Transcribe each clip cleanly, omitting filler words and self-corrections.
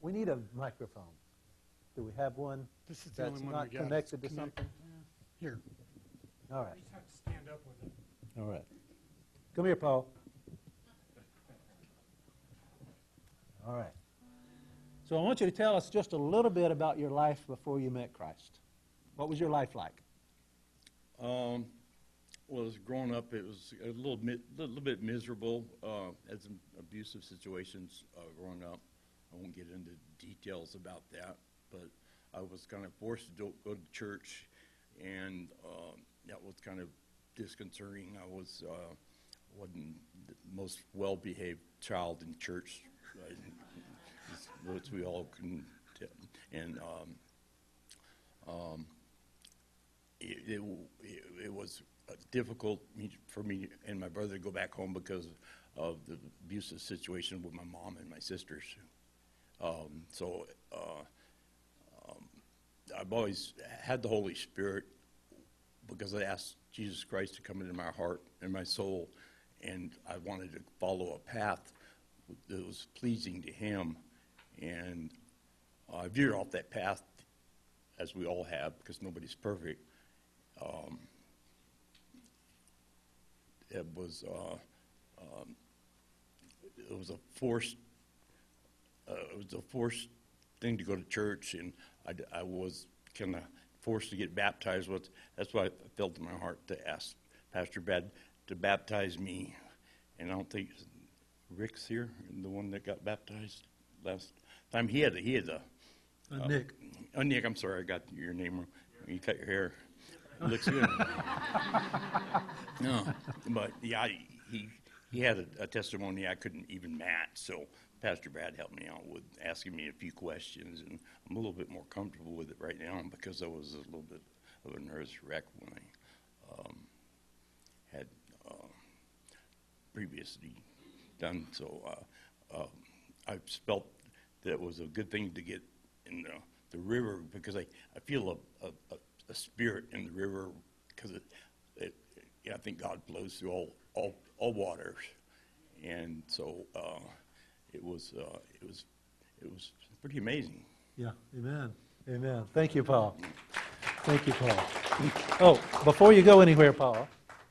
We need a microphone. Do we have one This is the that's only one not we got. connected to It's something? Here. All right. You just have to stand up with it. All right. Come here, Paul. All right. So I want you to tell us just a little bit about your life before you met Christ. What was your life like? Well, as growing up, it was a little bit miserable, had some abusive situations growing up. I won't get into details about that, but I was kind of forced to go to church, and that was kind of disconcerting. I wasn't the most well-behaved child in church, which we all can tell. And it was difficult for me and my brother to go back home because of the abusive situation with my mom and my sisters. So I've always had the Holy Spirit because I asked Jesus Christ to come into my heart and my soul, and I wanted to follow a path that was pleasing to Him. And I veered off that path, as we all have, because nobody's perfect. It was a forced thing to go to church, and I was kind of forced to get baptized. That's why I felt in my heart to ask Pastor Bad to baptize me. And I don't think Rick's here, the one that got baptized last time. He had a Nick. Nick, I'm sorry, I got your name wrong. You cut your hair. It looks good. No, but yeah, he had a testimony I couldn't even match. So Pastor Brad helped me out with asking me a few questions, and I'm a little bit more comfortable with it right now because I was a little bit of a nervous wreck when I had previously done. So I felt that it was a good thing to get in the river because I feel a spirit in the river because I think God flows through all waters, and so it was pretty amazing. Yeah, amen. Amen. Thank you, Paul. Thank you, Paul. Oh, before you go anywhere, Paul.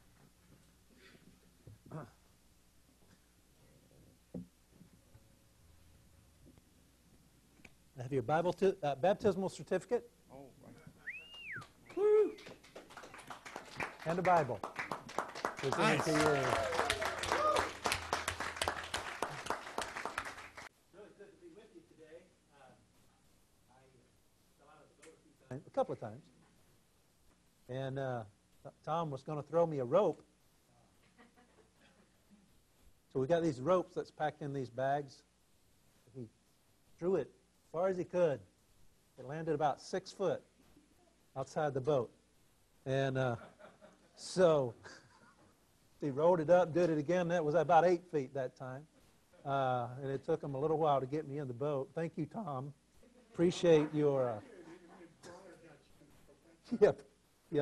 Have your baptismal certificate? Oh, Woo. And a Bible. Nice. Really good to be with you today. I fell out of the boat a couple of times. And Tom was going to throw me a rope. So we got these ropes that's packed in these bags. He threw it as far as he could. It landed about 6 foot outside the boat. And so he rolled it up, did it again. That was about 8 feet that time. And it took him a little while to get me in the boat. Thank you, Tom. Appreciate your... Yep. Yeah.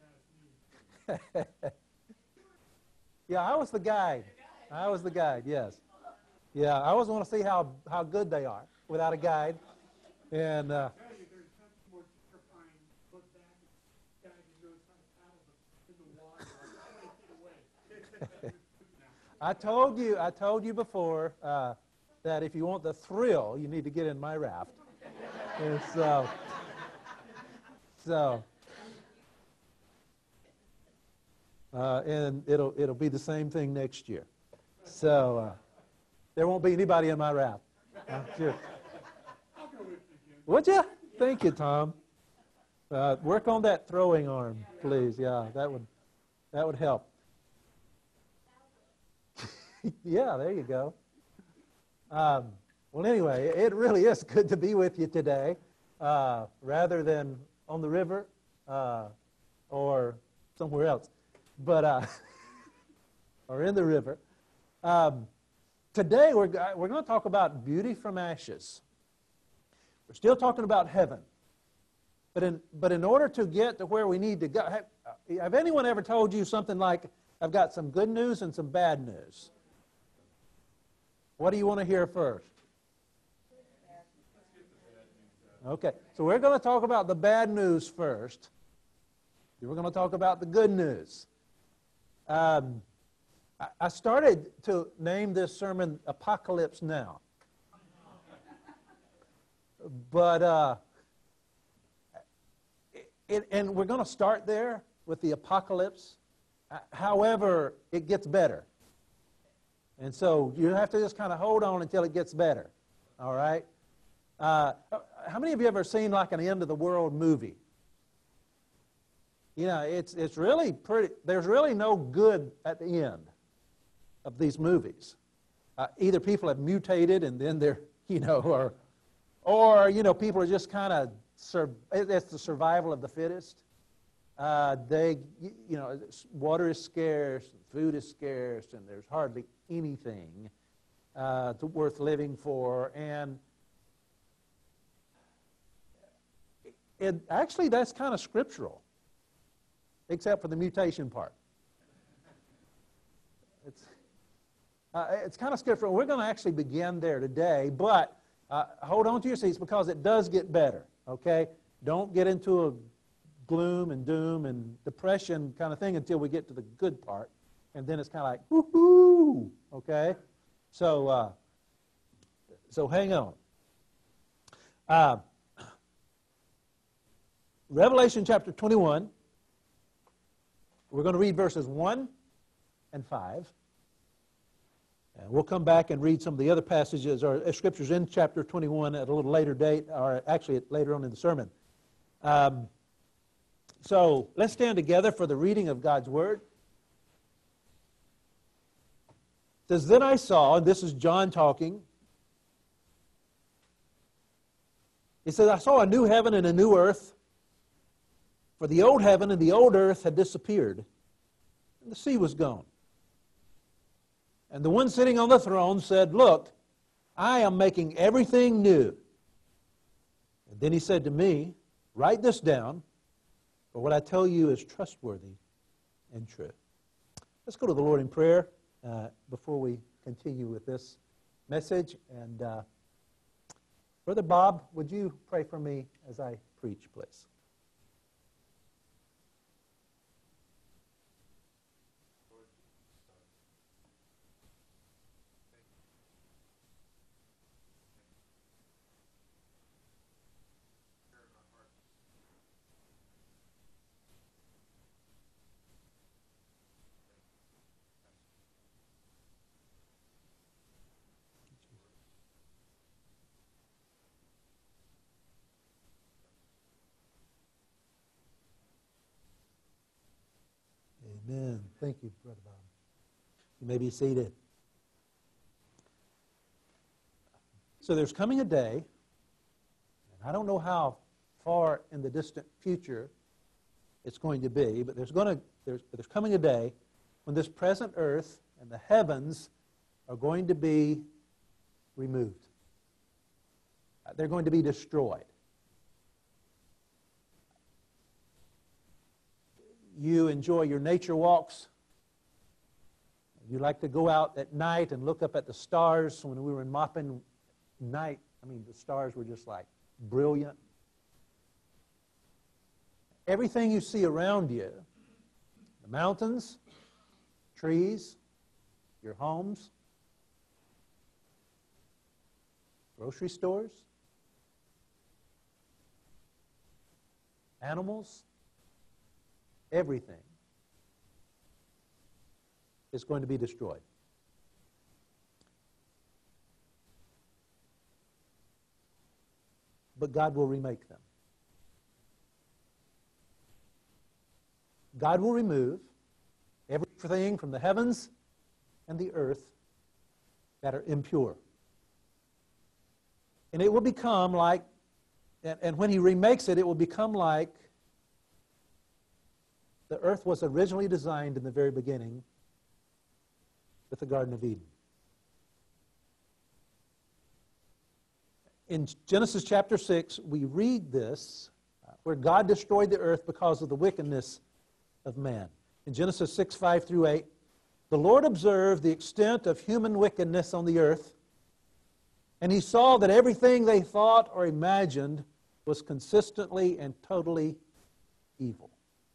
Yeah, I was the guide. Yes. Yeah, I always want to see how good they are without a guide. And... I told you before that if you want the thrill, you need to get in my raft. And and it'll be the same thing next year. So there won't be anybody in my raft. Sure. Would you? Thank you, Tom. Work on that throwing arm, please. Yeah, that would help. Yeah, there you go. Well, anyway, it really is good to be with you today, rather than on the river or somewhere else, but or in the river. Today we're going to talk about beauty from ashes. We're still talking about heaven, but in order to get to where we need to go, have anyone ever told you something like, "I've got some good news and some bad news"? What do you want to hear first? Okay, so we're going to talk about the bad news first. Then we're going to talk about the good news. I started to name this sermon Apocalypse Now. But, and we're going to start there with the apocalypse. However, it gets better. And so you have to just kind of hold on until it gets better. All right? How many of you ever seen like an end of the world movie? You know, it's really pretty, there's really no good at the end of these movies. Either people have mutated and then they're, you know, or you know, people are just kind of, it's the survival of the fittest. You know, water is scarce, food is scarce, and there's hardly anything worth living for. And actually, that's kind of scriptural, except for the mutation part. It's kind of scriptural. We're going to actually begin there today, but hold on to your seats because it does get better, okay? Don't get into a gloom and doom and depression kind of thing until we get to the good part, and then it's kind of like, woo-hoo, okay? So hang on. Revelation chapter 21, we're going to read verses 1 and 5. And we'll come back and read some of the other passages or scriptures in chapter 21 at a little later date, or actually later on in the sermon. So let's stand together for the reading of God's Word. It says, Then I saw, and this is John talking. He says, I saw a new heaven and a new earth, for the old heaven and the old earth had disappeared, and the sea was gone. And the one sitting on the throne said, Look, I am making everything new. And then he said to me, Write this down, for what I tell you is trustworthy and true. Let's go to the Lord in prayer before we continue with this message. And Brother Bob, would you pray for me as I preach, please? Amen. Thank you, Brother Bob. You may be seated. So there's coming a day, and I don't know how far in the distant future it's going to be, but there's coming a day when this present earth and the heavens are going to be removed. They're going to be destroyed. You enjoy your nature walks. You like to go out at night and look up at the stars. When we were in Maupin night, I mean, the stars were just like brilliant. Everything you see around you, the mountains, trees, your homes, grocery stores, animals, everything is going to be destroyed. But God will remake them. God will remove everything from the heavens and the earth that are impure. And it will become like, and when He remakes it, it will become like the earth was originally designed in the very beginning with the Garden of Eden. In Genesis chapter 6, we read this, where God destroyed the earth because of the wickedness of man. In Genesis 6, 5 through 8, the Lord observed the extent of human wickedness on the earth, and He saw that everything they thought or imagined was consistently and totally evil.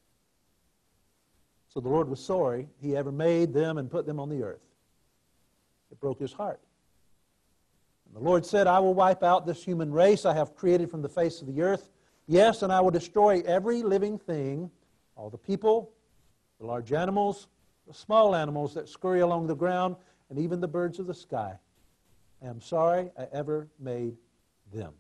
So the Lord was sorry He ever made them and put them on the earth. It broke His heart. And the Lord said, I will wipe out this human race I have created from the face of the earth. Yes, and I will destroy every living thing, all the people, the large animals, the small animals that scurry along the ground, and even the birds of the sky. I am sorry I ever made them.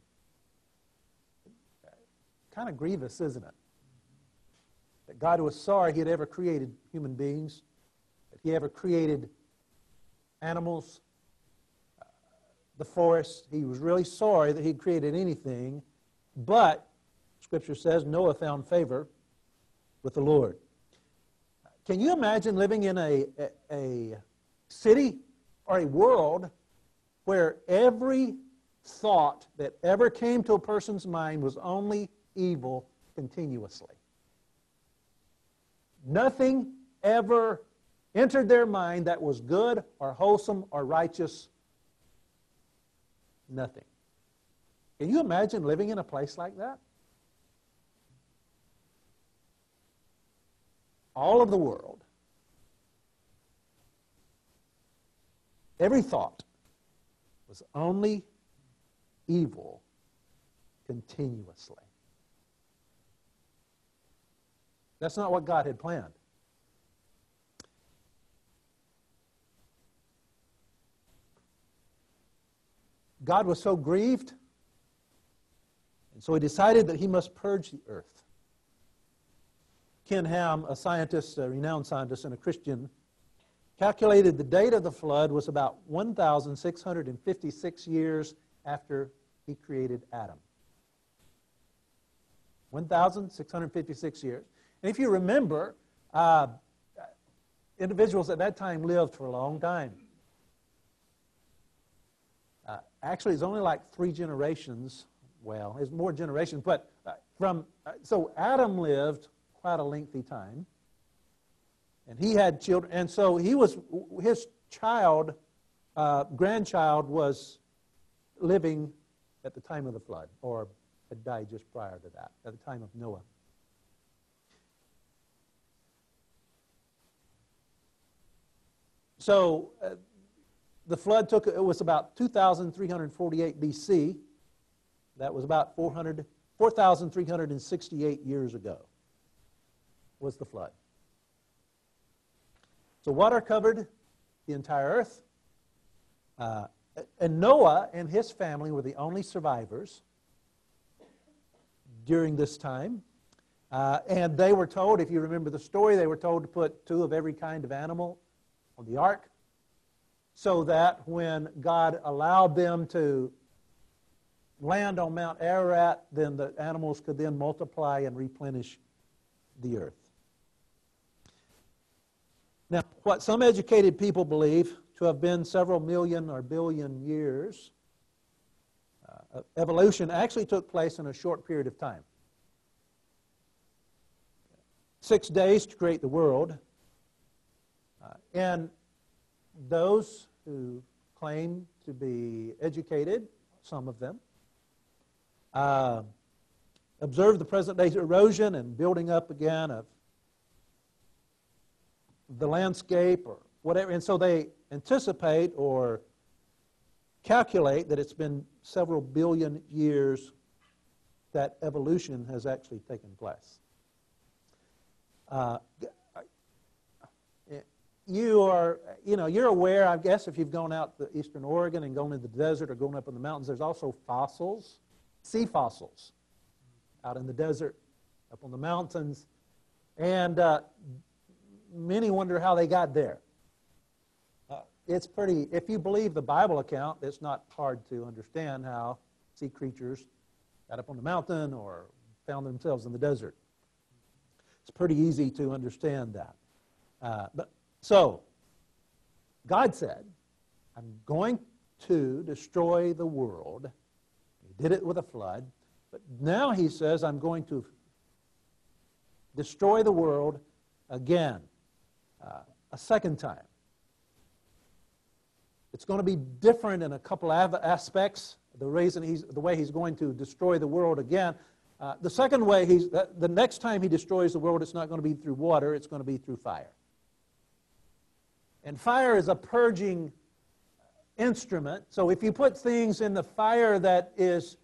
Kind of grievous, isn't it? That God was sorry He had ever created human beings, that He ever created animals, the forest. He was really sorry that He created anything, but Scripture says Noah found favor with the Lord. Can you imagine living in a city or a world where every thought that ever came to a person's mind was only evil continuously? Nothing ever entered their mind that was good or wholesome or righteous. Nothing. Can you imagine living in a place like that? All of the world, every thought was only evil continuously. That's not what God had planned. God was so grieved, and so He decided that He must purge the earth. Ken Ham, a scientist, a renowned scientist and a Christian, calculated the date of the flood was about 1,656 years after He created Adam. 1,656 years. And if you remember, individuals at that time lived for a long time. Actually, it's only like 3 generations. Well, it's more generations, but so Adam lived quite a lengthy time, and he had children, and so his grandchild was living at the time of the flood, or had died just prior to that, at the time of Noah. So the flood it was about 2,348 BC. That was about 4,368 years ago was the flood. So water covered the entire earth. And Noah and his family were the only survivors during this time. And they were told, if you remember the story, they were told to put 2 of every kind of animal on the ark, so that when God allowed them to land on Mount Ararat, then the animals could then multiply and replenish the earth. Now, what some educated people believe to have been several million or billion years, evolution actually took place in a short period of time. 6 days to create the world. And those who claim to be educated, some of them, observe the present day erosion and building up again of the landscape or whatever. And so they anticipate or calculate that it's been several billion years that evolution has actually taken place. You're aware, I guess, if you've gone out to eastern Oregon and gone into the desert or gone up in the mountains, there's also fossils, sea fossils, out in the desert, up on the mountains. And many wonder how they got there. It's pretty, if you believe the Bible account, it's not hard to understand how sea creatures got up on the mountain or found themselves in the desert. It's pretty easy to understand that. So, God said, I'm going to destroy the world. He did it with a flood. But now He says, I'm going to destroy the world again, a second time. It's going to be different in a couple of aspects. the way he's going to destroy the world again. The second way, the next time he destroys the world, it's not going to be through water, it's going to be through fire. And fire is a purging instrument. So if you put things in the fire that is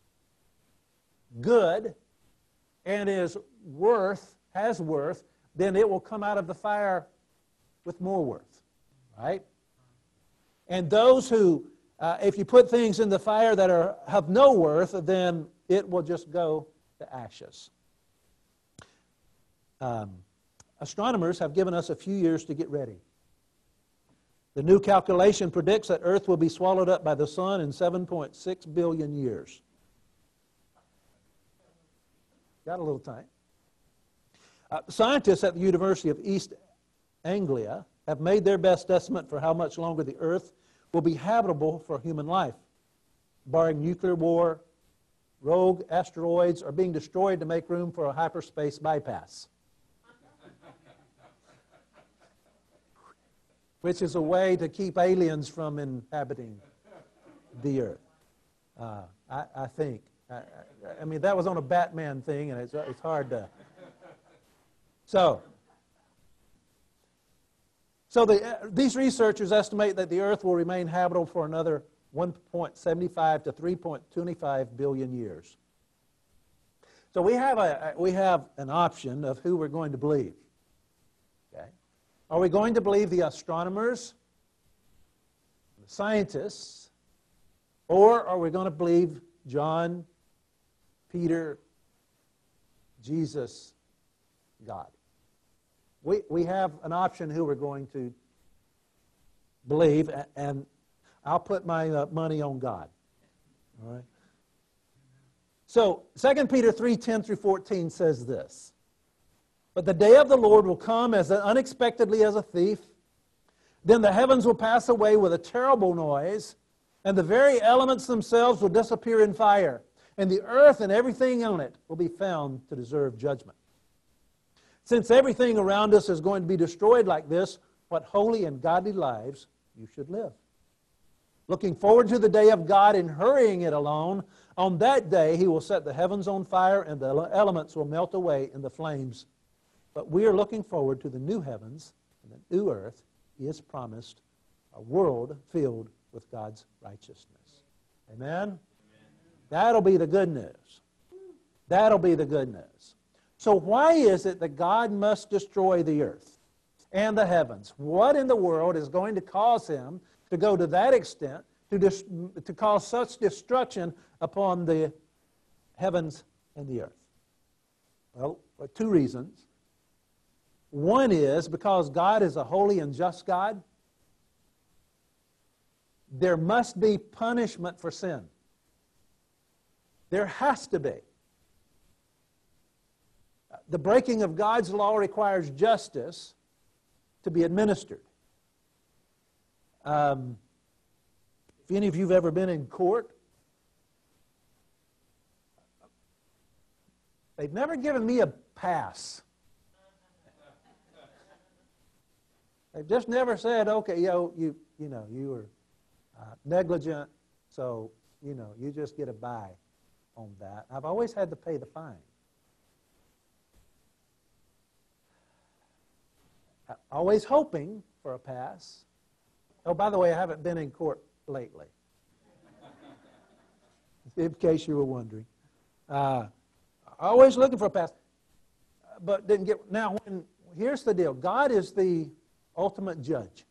good and has worth, then it will come out of the fire with more worth, right? And those who, if you put things in the fire that have no worth, then it will just go to ashes. Astronomers have given us a few years to get ready. The new calculation predicts that Earth will be swallowed up by the sun in 7.6 billion years. Got a little time. Scientists at the University of East Anglia have made their best estimate for how much longer the Earth will be habitable for human life, barring nuclear war, rogue asteroids, or being destroyed to make room for a hyperspace bypass, which is a way to keep aliens from inhabiting the Earth. I think. I mean, that was on a Batman thing, and it's hard to... So these researchers estimate that the Earth will remain habitable for another 1.75 to 3.25 billion years. So we have an option of who we're going to believe. Okay? Are we going to believe the astronomers, the scientists, or are we going to believe John, Peter, Jesus, God? We have an option who we're going to believe, and I'll put my money on God. All right? So 2 Peter 3:10 through 14 says this: "But the day of the Lord will come as unexpectedly as a thief. Then the heavens will pass away with a terrible noise, and the very elements themselves will disappear in fire, and the earth and everything in it will be found to deserve judgment. Since everything around us is going to be destroyed like this, what holy and godly lives you should live. Looking forward to the day of God and hurrying it along, on that day He will set the heavens on fire and the elements will melt away in the flames. But we are looking forward to the new heavens and the new earth He has promised, a world filled with God's righteousness." Amen? That'll be the good news. That'll be the good news. So why is it that God must destroy the earth and the heavens? What in the world is going to cause Him to go to that extent, to cause such destruction upon the heavens and the earth? Well, for two reasons. One is because God is a holy and just God. There must be punishment for sin. There has to be. The breaking of God's law requires justice to be administered. If any of you have ever been in court, they've never given me a pass. They've just never said, okay, you were negligent, so, you just get a bye on that. I've always had to pay the fine. Always hoping for a pass. Oh, by the way, I haven't been in court lately, in case you were wondering. Always looking for a pass, but didn't get. Now, here's the deal. God is the ultimate judge.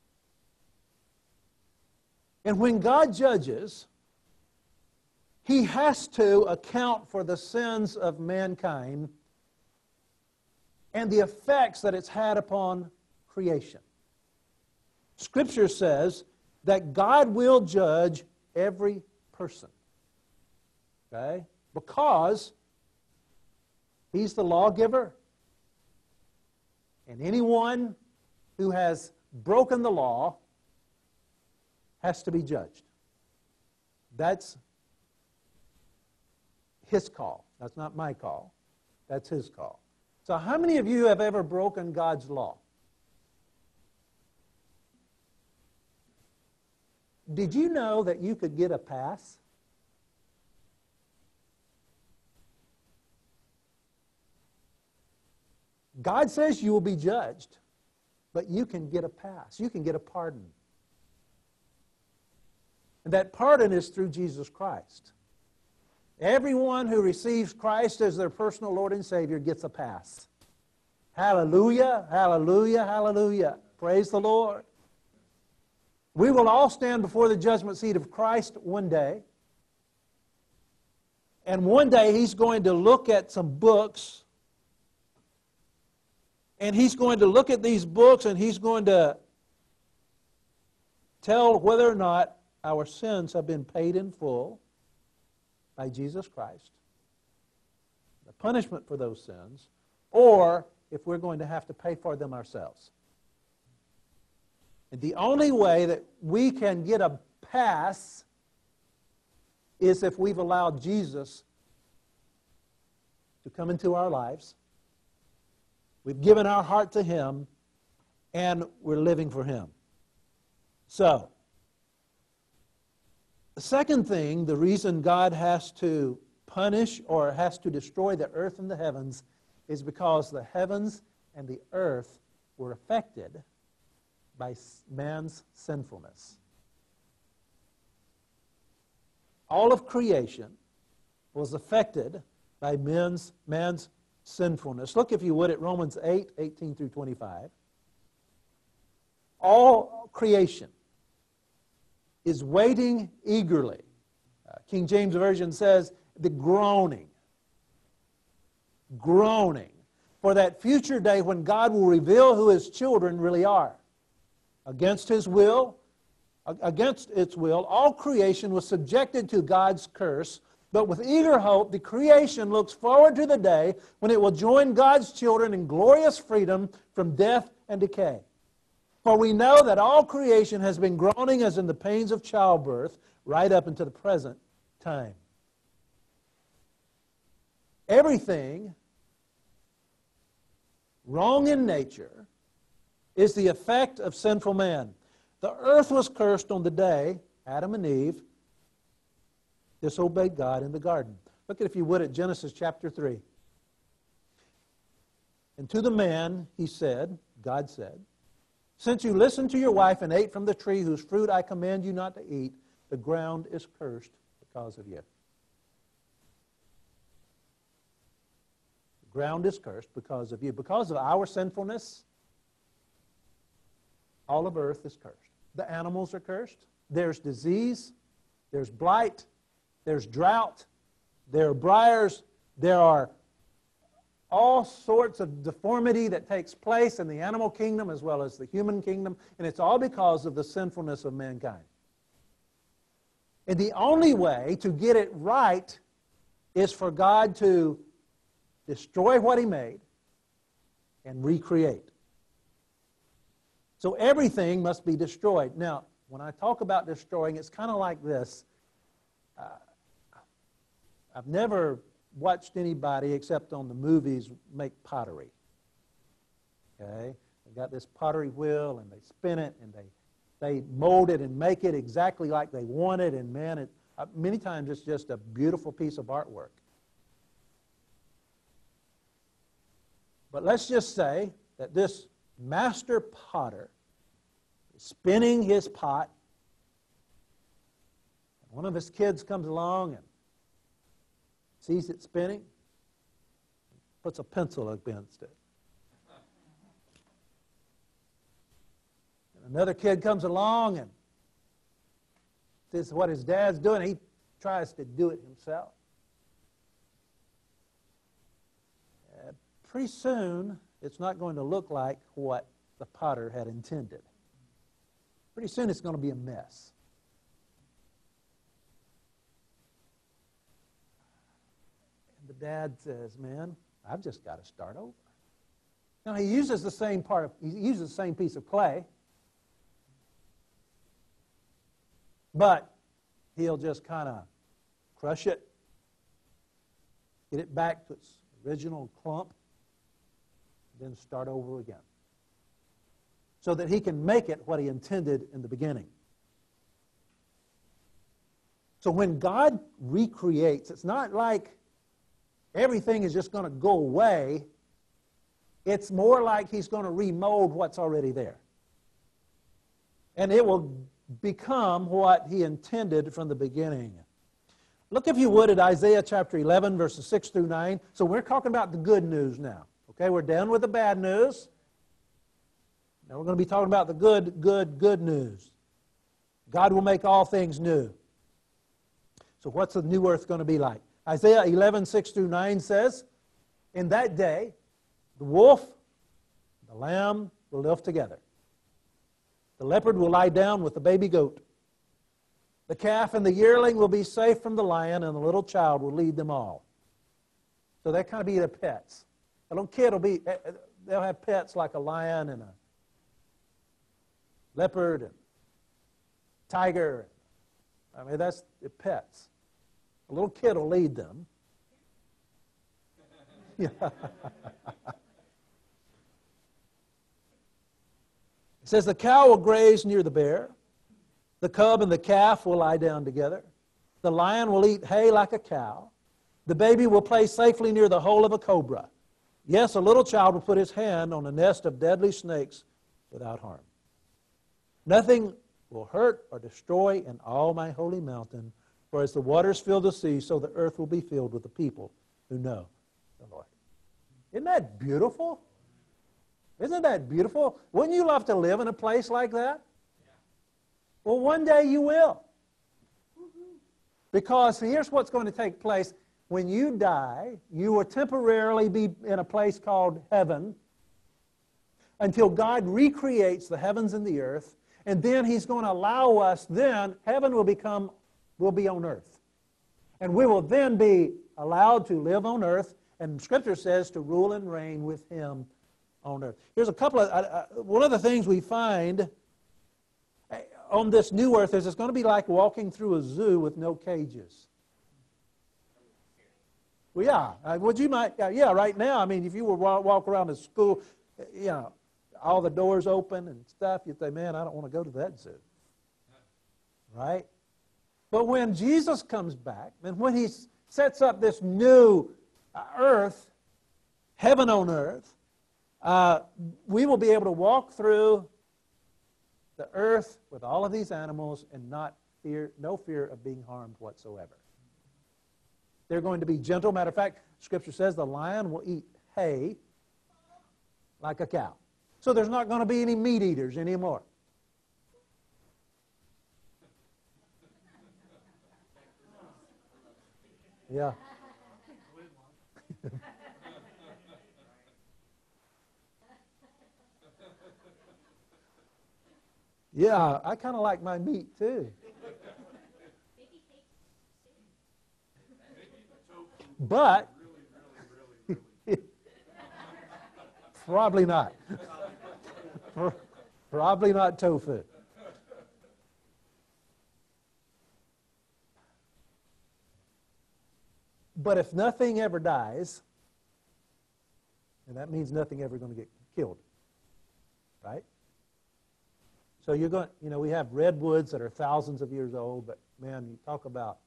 And when God judges, He has to account for the sins of mankind and the effects that it's had upon creation. Scripture says that God will judge every person. Okay? Because He's the lawgiver. And anyone who has broken the law has to be judged. That's His call. That's not my call. That's His call. So how many of you have ever broken God's law? Did you know that you could get a pass? God says you will be judged, but you can get a pass. You can get a pardon. And that pardon is through Jesus Christ. Everyone who receives Christ as their personal Lord and Savior gets a pass. Hallelujah, hallelujah, hallelujah. Praise the Lord. We will all stand before the judgment seat of Christ one day. And one day He's going to look at some books. And He's going to look at these books and He's going to tell whether or not our sins have been paid in full by Jesus Christ, the punishment for those sins, or if we're going to have to pay for them ourselves. And the only way that we can get a pass is if we've allowed Jesus to come into our lives, we've given our heart to Him, and we're living for Him. So, the second thing, the reason God has to punish or has to destroy the earth and the heavens is because the heavens and the earth were affected by man's sinfulness. All of creation was affected by man's sinfulness. Look, if you would, at Romans 8:18 through 25. All creation is waiting eagerly. King James Version says, the groaning for that future day when God will reveal who His children really are. Against its will, all creation was subjected to God's curse, but with eager hope, the creation looks forward to the day when it will join God's children in glorious freedom from death and decay. For we know that all creation has been groaning as in the pains of childbirth right up into the present time. Everything wrong in nature is the effect of sinful man. The earth was cursed on the day Adam and Eve disobeyed God in the garden. Look, if you would, at Genesis chapter 3. And to the man He said, God said, since you listened to your wife and ate from the tree whose fruit I command you not to eat, the ground is cursed because of you. The ground is cursed because of you. Because of our sinfulness, all of earth is cursed. The animals are cursed. There's disease. There's blight. There's drought. There are briars. There are all sorts of deformity that takes place in the animal kingdom as well as the human kingdom, and it's all because of the sinfulness of mankind. And the only way to get it right is for God to destroy what He made and recreate. So everything must be destroyed. Now, when I talk about destroying, it's kind of like this. I've never watched anybody except on the movies make pottery. Okay? They've got this pottery wheel and they spin it and they mold it and make it exactly like they want it, and man, many times it's just a beautiful piece of artwork. But let's just say that this master potter is spinning his pot. One of his kids comes along and sees it spinning, puts a pencil against it. And another kid comes along and sees what his dad's doing. He tries to do it himself. Pretty soon, it's not going to look like what the potter had intended. Pretty soon, it's going to be a mess. And the dad says, man, I've just got to start over. Now, he uses the same piece of clay, but he'll just kind of crush it, get it back to its original clump, then start over again, so that he can make it what he intended in the beginning. So when God recreates, it's not like everything is just going to go away It's more like he's going to remold what's already there. And it will become what he intended from the beginning. Look, if you would, at Isaiah chapter 11, verses 6 through 9. So we're talking about the good news now. Okay, we're done with the bad news. Now we're going to be talking about the good news. God will make all things new. So what's the new earth going to be like? Isaiah 11, 6 through 9 says, in that day, the wolf, the lamb will live together. The leopard will lie down with the baby goat. The calf and the yearling will be safe from the lion, and the little child will lead them all. So they kind of be their pets. A little kid they'll have pets like a lion and a leopard and tiger. I mean, that's the pets. A little kid will lead them. Yeah. It says the cow will graze near the bear. The cub and the calf will lie down together. The lion will eat hay like a cow. The baby will play safely near the hole of a cobra. Yes, a little child will put his hand on a nest of deadly snakes without harm. Nothing will hurt or destroy in all my holy mountain, for as the waters fill the sea, so the earth will be filled with the people who know the Lord. Isn't that beautiful? Isn't that beautiful? Wouldn't you love to live in a place like that? Well, one day you will. Because here's what's going to take place. When you die, you will temporarily be in a place called heaven until God recreates the heavens and the earth, and then He's going to allow us, then heaven will be on earth. And we will then be allowed to live on earth, and Scripture says to rule and reign with Him on earth. Here's a couple of, one of the things we find on this new earth is it's going to be like walking through a zoo with no cages. Well, yeah, right now, I mean, if you were walk around a school, all the doors open and stuff, you'd say, man, I don't want to go to that zoo. Right? But when Jesus comes back, and when He sets up this new earth, heaven on earth, we will be able to walk through the earth with all of these animals and no fear of being harmed whatsoever. They're going to be gentle. Matter of fact, Scripture says the lion will eat hay like a cow. So there's not going to be any meat eaters anymore. Yeah. Yeah, I kind of like my meat too. But probably not. Probably not tofu. But if nothing ever dies, and that means nothing ever going to get killed, right? So you're going, we have redwoods that are thousands of years old, but man, you talk about,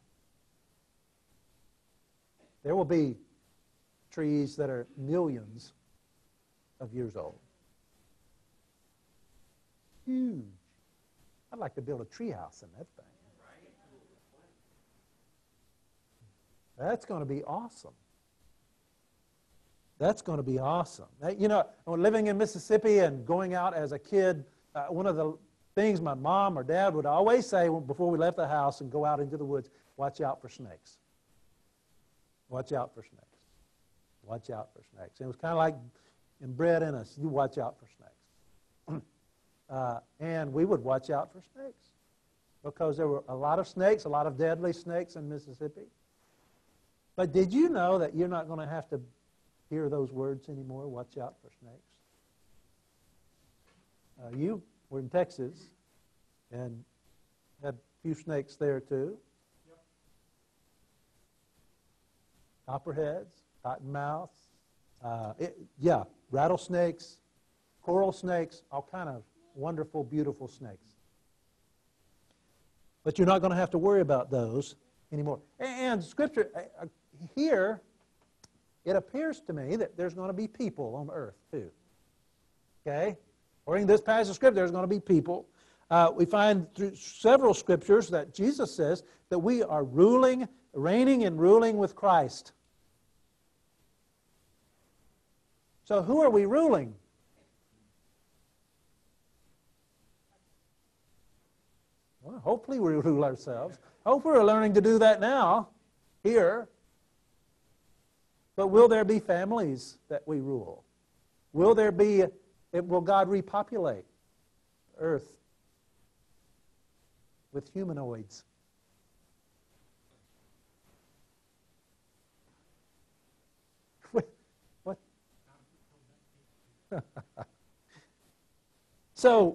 there will be trees that are millions of years old. Huge. I'd like to build a tree house in that thing. That's going to be awesome. That's going to be awesome. Living in Mississippi and going out as a kid, one of the things my mom or dad would always say before we left the house and go out into the woods, watch out for snakes. Watch out for snakes. Watch out for snakes. And it was kind of like inbred in us, you watch out for snakes. And we would watch out for snakes because there were a lot of snakes, a lot of deadly snakes in Mississippi. But did you know that you're not going to have to hear those words anymore, watch out for snakes? You were in Texas and had a few snakes there too. Yep. Copperheads, cottonmouths, rattlesnakes, coral snakes, all kind of wonderful, beautiful snakes. But you're not going to have to worry about those anymore. And Scripture here, it appears to me that there's going to be people on earth too. Okay? According to this passage of Scripture, there's going to be people. We find through several Scriptures that Jesus says that we are reigning and ruling with Christ. So who are we ruling? Well, hopefully we rule ourselves. Hopefully we're learning to do that now, here. But will there be families that we rule? Will God repopulate earth with humanoids? What? So,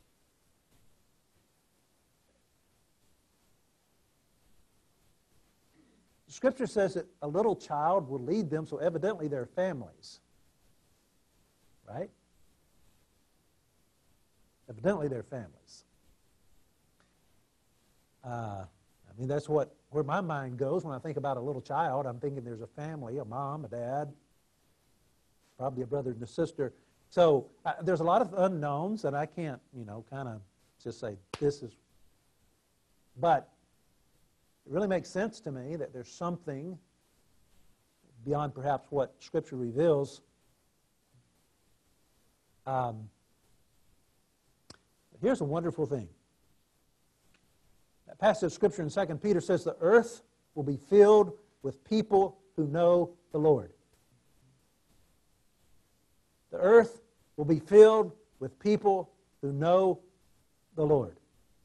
Scripture says that a little child will lead them, so evidently they're families. Right? Evidently they're families. That's where my mind goes when I think about a little child. I'm thinking there's a family, a mom, a dad, probably a brother and a sister. So there's a lot of unknowns, and I can't, kind of just say this is. But it really makes sense to me that there's something beyond perhaps what Scripture reveals. Here's a wonderful thing. That passage of Scripture in 2 Peter says the earth will be filled with people who know the Lord. The earth will be filled with people who know the Lord.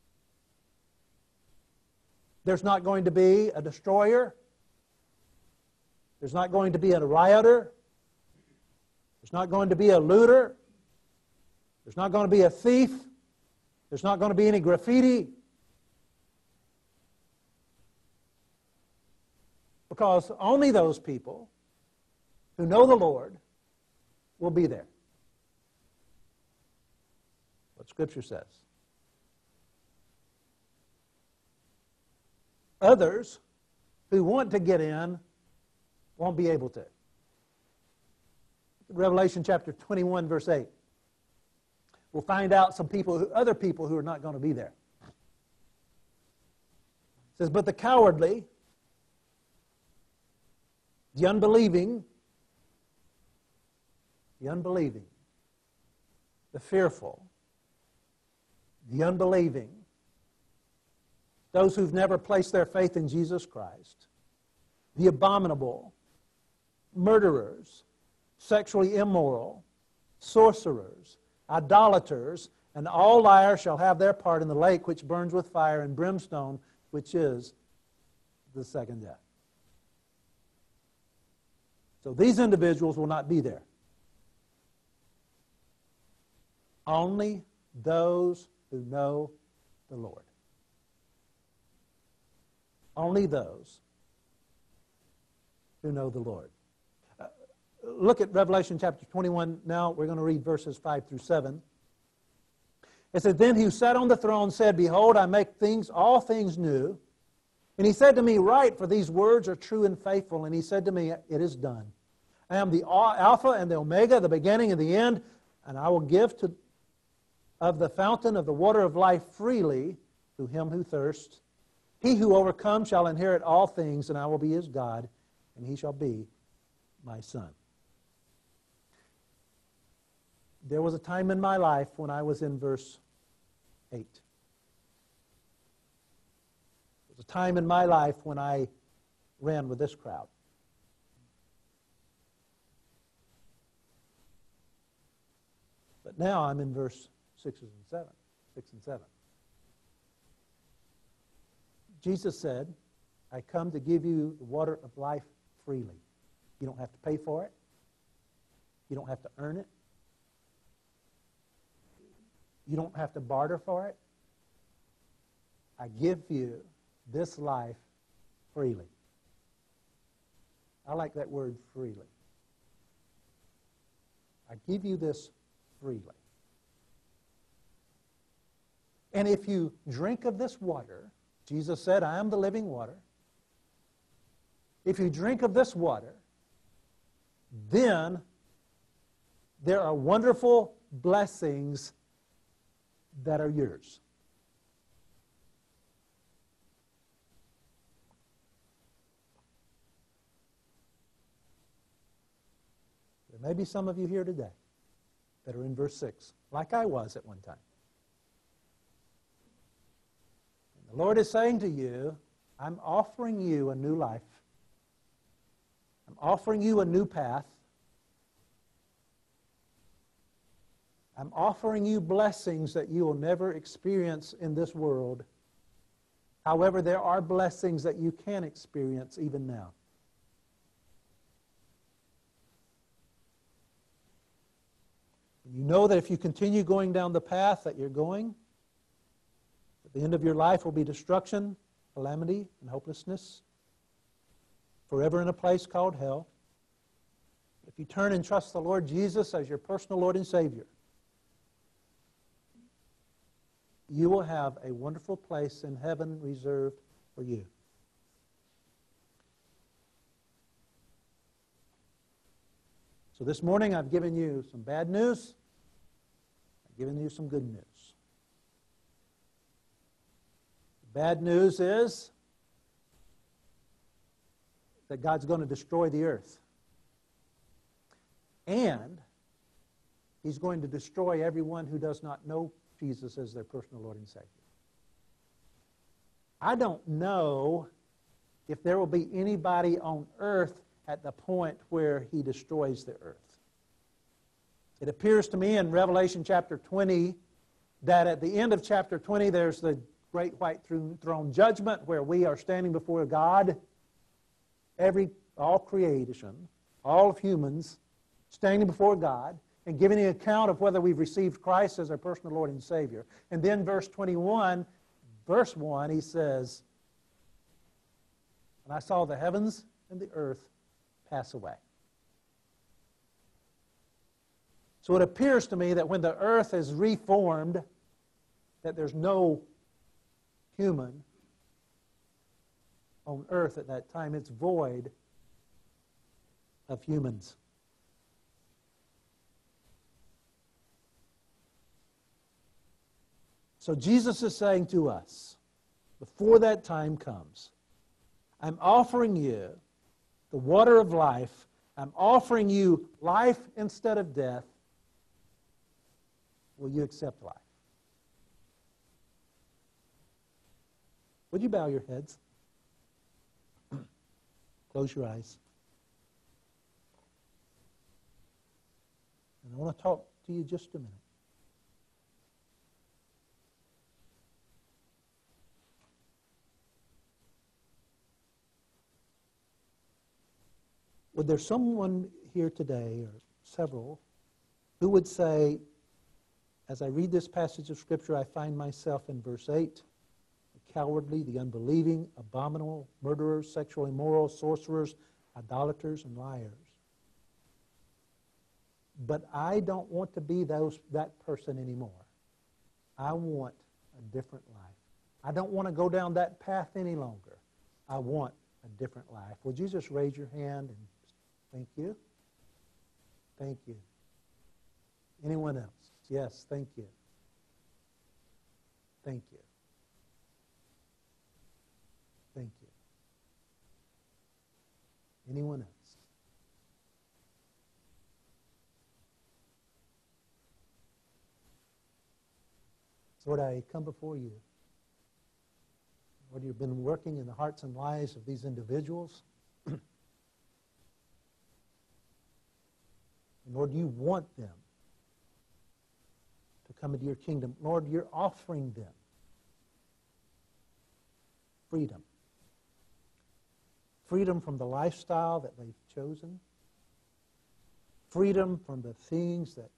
There's not going to be a destroyer. There's not going to be a rioter. There's not going to be a looter. There's not going to be a thief. There's not going to be any graffiti. Because only those people who know the Lord will be there. What Scripture says. Others who want to get in won't be able to. Revelation chapter 21, verse 8. We'll find out other people who are not going to be there. It says, but the cowardly, the unbelieving, the fearful, the unbelieving, those who've never placed their faith in Jesus Christ, the abominable, murderers, sexually immoral, sorcerers, idolaters, and all liars shall have their part in the lake which burns with fire and brimstone, which is the second death. So these individuals will not be there. Only those who know the Lord. Only those who know the Lord. Look at Revelation chapter 21 now. We're going to read verses 5 through 7. It says, then he who sat on the throne said, behold, I make all things new. And he said to me, write, for these words are true and faithful. And he said to me, it is done. I am the Alpha and the Omega, the beginning and the end, and I will give of the fountain of the water of life freely to him who thirsts. He who overcomes shall inherit all things, and I will be his God, and he shall be my son. There was a time in my life when I was in verse 8. There was a time in my life when I ran with this crowd. But now I'm in verse 6 and 7. Jesus said, I come to give you the water of life freely. You don't have to pay for it. You don't have to earn it. You don't have to barter for it. I give you this life freely. I like that word, freely. I give you this freely. And if you drink of this water, Jesus said, I am the living water. If you drink of this water, then there are wonderful blessings that are yours. There may be some of you here today that are in verse 6, like I was at one time. And the Lord is saying to you, I'm offering you a new life. I'm offering you a new path. I'm offering you blessings that you will never experience in this world. However, there are blessings that you can experience even now. You know that if you continue going down the path that you're going, at the end of your life will be destruction, calamity, and hopelessness, forever in a place called hell. If you turn and trust the Lord Jesus as your personal Lord and Savior, you will have a wonderful place in heaven reserved for you. So this morning I've given you some bad news. I've given you some good news. The bad news is that God's going to destroy the earth. And He's going to destroy everyone who does not know Jesus as their personal Lord and Savior. I don't know if there will be anybody on earth at the point where He destroys the earth. It appears to me in Revelation chapter 20 that at the end of chapter 20 there's the great white throne judgment where we are standing before God, all creation, all of humans, standing before God and giving an account of whether we've received Christ as our personal Lord and Savior. And then verse 21, verse 1, he says, "And I saw the heavens and the earth pass away." So it appears to me that when the earth is reformed, that there's no human on earth at that time. It's void of humans. So Jesus is saying to us, before that time comes, I'm offering you the water of life. I'm offering you life instead of death. Will you accept life? Would you bow your heads? Close your eyes. And I want to talk to you just a minute. Would there someone here today, or several, who would say, as I read this passage of Scripture, I find myself in verse 8, the cowardly, the unbelieving, abominable, murderers, sexually immoral, sorcerers, idolaters, and liars. But I don't want to be that person anymore. I want a different life. I don't want to go down that path any longer. I want a different life. Would you just raise your hand and thank you? Thank you. Anyone else? Yes, thank you. Thank you. Thank you. Anyone else? So Lord, I come before you. Lord, you've been working in the hearts and lives of these individuals. And Lord, you want them to come into your kingdom. Lord, you're offering them freedom. Freedom from the lifestyle that they've chosen. Freedom from the things that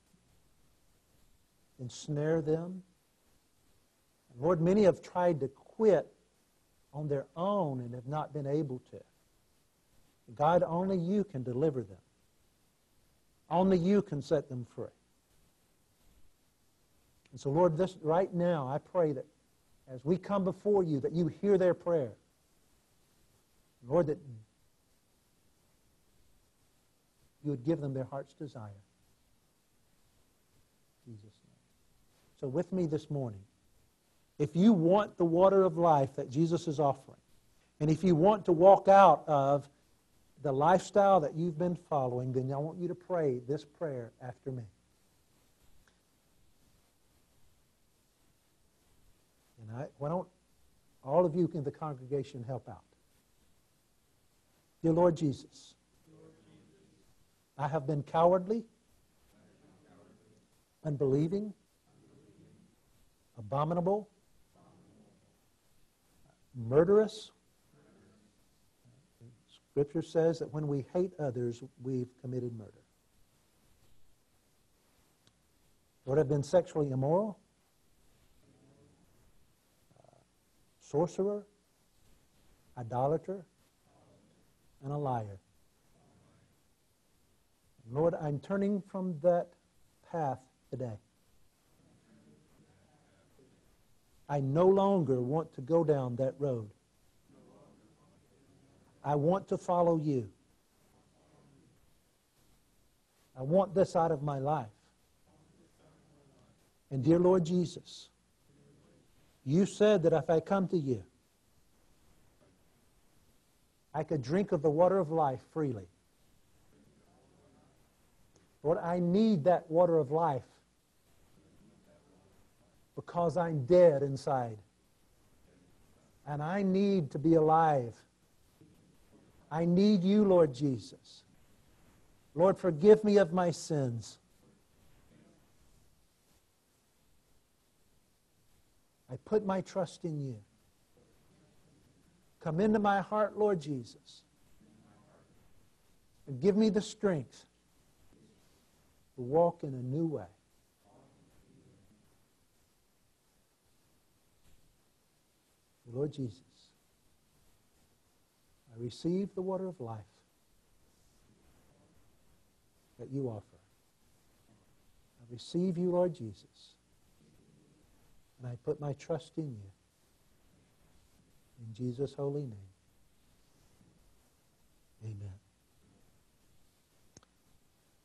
ensnare them. And Lord, many have tried to quit on their own and have not been able to. God, only you can deliver them. Only you can set them free. And so, Lord, right now, I pray that as we come before you, that you hear their prayer. Lord, that you would give them their heart's desire. In Jesus' name. So with me this morning, if you want the water of life that Jesus is offering, and if you want to walk out of the lifestyle that you've been following, then I want you to pray this prayer after me. And why don't all of you in the congregation help out? Dear Lord Jesus, I have been cowardly, unbelieving, abominable, murderous. Scripture says that when we hate others, we've committed murder. Lord, I've been sexually immoral, sorcerer, idolater, and a liar. Lord, I'm turning from that path today. I no longer want to go down that road. I want to follow you. I want this out of my life. And dear Lord Jesus, you said that if I come to you, I could drink of the water of life freely. Lord, I need that water of life because I'm dead inside. And I need to be alive. I need you, Lord Jesus. Lord, forgive me of my sins. I put my trust in you. Come into my heart, Lord Jesus, and give me the strength to walk in a new way. Lord Jesus, I receive the water of life that you offer. I receive you, Lord Jesus, and I put my trust in you. In Jesus' holy name, amen.